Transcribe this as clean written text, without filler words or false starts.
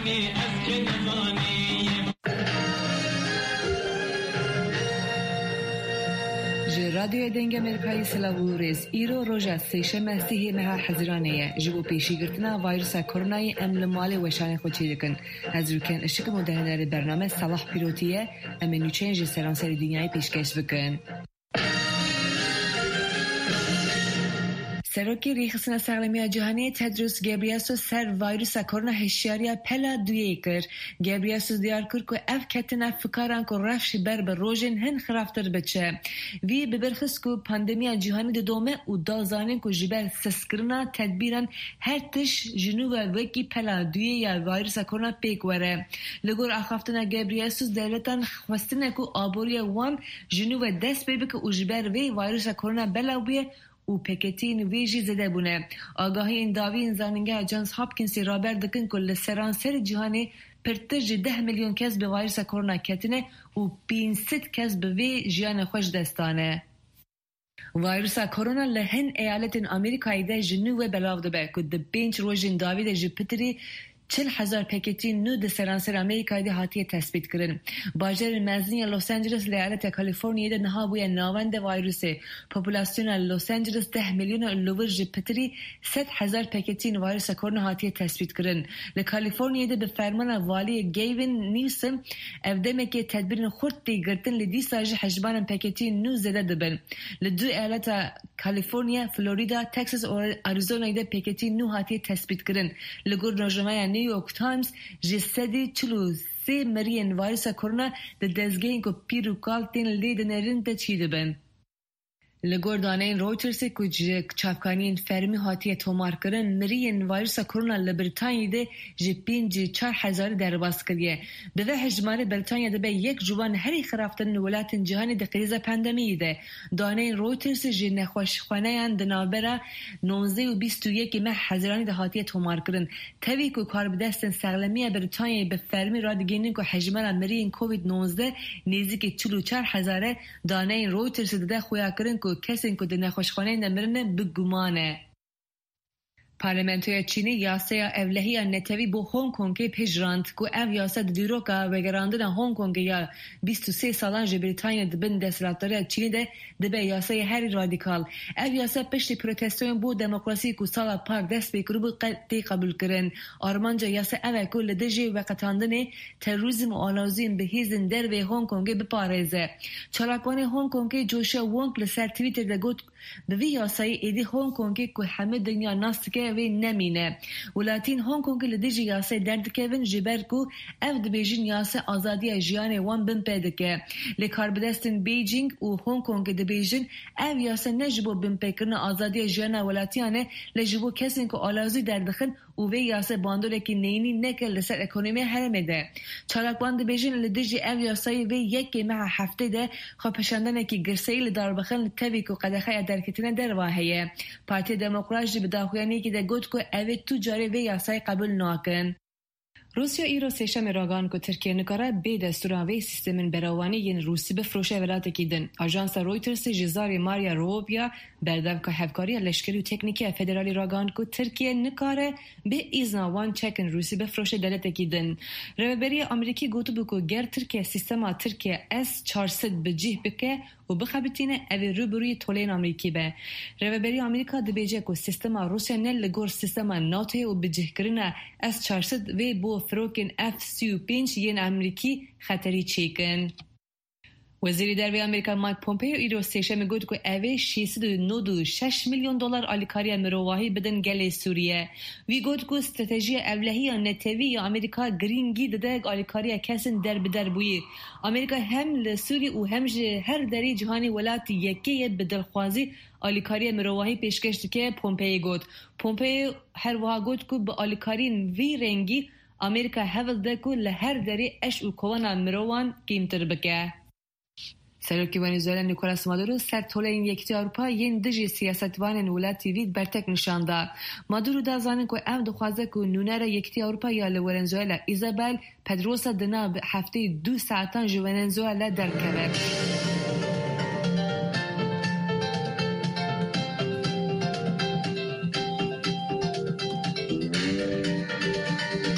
رادیو دنگ امریکایی سلاوورس ایرو روزا سیشم سیه مها حزرانه جبو پیشی گرتنا ویروس کرونای امل مال وشان خوچی دکن هزرکن اشک مدهنه برنامه صلاح پیروتیه امنو چنج سرانسری دنیای پیشکش بکن. سروکی ریخسنا سالمی جهانی تدرس گابریاسوس سر ویروس کرونا هشیاریا پلا دویه کر. گابریاسوس دیار کرد که اف کتنا فکران که رفش بر روزن هن خرافتر بچه. وی ببرخس که پاندمی جهانی دومه و دازانین که جبر سسکرنا تدبیران هر تش جنوب وکی پلا دویه یا ویروس کرونا پیک وره. لگور آخافتنا گابریاسوس دولتان خواستنه که آبوریا وان جنوب دست بی که جبر وی ویروس کرونا بلاویه و پکتین ویجی زده بونه. آگاهی این داوی انزاننگه جانس هاپکینسی رابر دکن که لسرانسر جهانی پرتج 10 میلیون کس به ویروس کرونا کتنه و 500 کس به وی جیان خوش دستانه. ویروس کرونا لهن ایالت آمریکایی ده جنوب بلاو دبه که ده 5 روزین داوی ده جپتری 40,000 پکتین نو ده سرانسر آمریکایی ده هاتیه تثبیت کرن. باجر مزنی لس آنجلس لیالت کالیفرنیا ده نها بوی ناوند ویروسه. پوپولاسیون لس آنجلس 10 میلیون لور جپتری 100,000 پکتین ویروس کرونا هاتیه تثبیت کرن. لکالیفرنیا ده به فرمان والی گیوین نیوسم افدمه که تدبیر خورد دیگرتن لدی ساج حجبان پکتین نو زده دبن. لدو ایالت کالیفرنیا، فلوریدا، تکساس و آریزونا ده پکتین نو هاتیه تثبیت کرن. لگور نجومای نیویورک تایمز جسدی 43 مریض ویروس کرونا د دزگین کو پیروکالتین لیدنرین ته چیده بن. لگوردانین رویترز که چافکانین فرمی هاتیه تومار کرن مریض ویروس کرونا لبرتانیا ده جپین 4,000 درباس کریه. به هجمار بریتانیا ده به یک جوان هری خرافتن ولایت جهانی ده کریز پاندمی ده. دانین رویترز نخوشخانه اند دنابرا 19 و 21 ماه حزرانی ده هاتیه تومار کرن. توی که کار بدستن سالمی بریتانیا به فرمی رادگینین که حجمار مریض کووید 19 نزدیک 44,000 دانین رویترز ده خویا کرن کسی که در نخوشخانه نمرنه بگمانه. پارلمانتوی چینی یاسای اولهی نتوی با هنگ کنگ پیشراند که او یاسا دیروکا وگراندن هنگ کنگ یا 23 سالان بریتانیا دبن دستلاتاری چینی ده دبه یاسای هری رادیکال. او یاسا پشت پروتستوین بو دموکراسی که سال پاک دست بکرو بود قبول کرن. آرمانجا یاسا او که لدجی وقتاندن تروریسم و آلازیم به هیزن در و هنگ کنگ بپارزه. چالاکوان هنگ کنگ جوشا وونگ لسر تویتر ده گوت به وی یاسای ایدی هنگ کنگ که همه دنیا ناست که وی نمینه. ولاتین هنگ کنگ لدیجی یاسای درد کهون جبر که او ده بیجین یاسای آزادی جیان وان بن پیده که. لکار بدستن بیجینگ و هنگ کنگ ده بیجین او یاسای نجبو بن پیکرن آزادی جیان ولاتیانه لجبو کسین که آلازی دردخن و وی یاسای باندوله که نینی نکل لسر اکونومی حرمه ده. چالاکوان ده بیجین لدیجی او یاسای وی یکی مع هفته ده خواه پشندنه که گرسایی لدار بخن توی که قدخه درکتنه در واهیه. پارتی دموکراش ده بداخویانی که ده گوت که اوه تو جاره وی یاسای قبول ناکن. روسیا ایرو سیشم راگان که ترکیه نکاره به دستوران وی سیستمن براوانی ین روسی بفروشه ولاته کیدن. آژانس رویترز جزاری ماریا روبیا بردم که هفکاری لشکری و تکنیکی فدرالی راگان که ترکیه نکاره به ایزناوان چکن روسی بفروشه دلته کیدن. رهبری آمریکی گوتو بکو گر ترکیه سیستما ترکیه S-400 بجیه بکه و بخبتینه اوی روبروی تولین آمریکی به. رهبری آمریکا دبیجه که سیستما روسیا نل لگور سیستما ناتوی و بجیه کرنه S-400 وی بو فروکن F-35 ین امریکی خطری چیکن. وزیر دربی آمریکا مایک پومپیو ایرو سیشم گفت که اوه 696 میلیون دلار آلیکاری مرواهی بدن گل سوریه. وی گفت که استراتژی اولهی نتوی یا آمریکا گرینگی داده آلیکاری کسین در بدر بوی. آمریکا هم لسوری و هم هر دری جهانی ولات یکی بدلخوازی آلیکاری مرواهی پیشکش که پومپیو گفت. پومپیو هر وها گفت که به آلیکاری وی رنگی آمریکا حول ده که لهر دری اش و کوانا مروان قیمتر بکه. سروکی ونزوئلا نیکولاس مادورو سر طولین یکتی اروپا ین دژی سیاستوان ولاتی وید برتک نشانده. مادورو دازانه که ام دخوازه که نونر یکتی اروپا یا لورنزوئلا ایزابل پدروسا دنا هفته 2 ساعتان جو ونزوئلا درکه.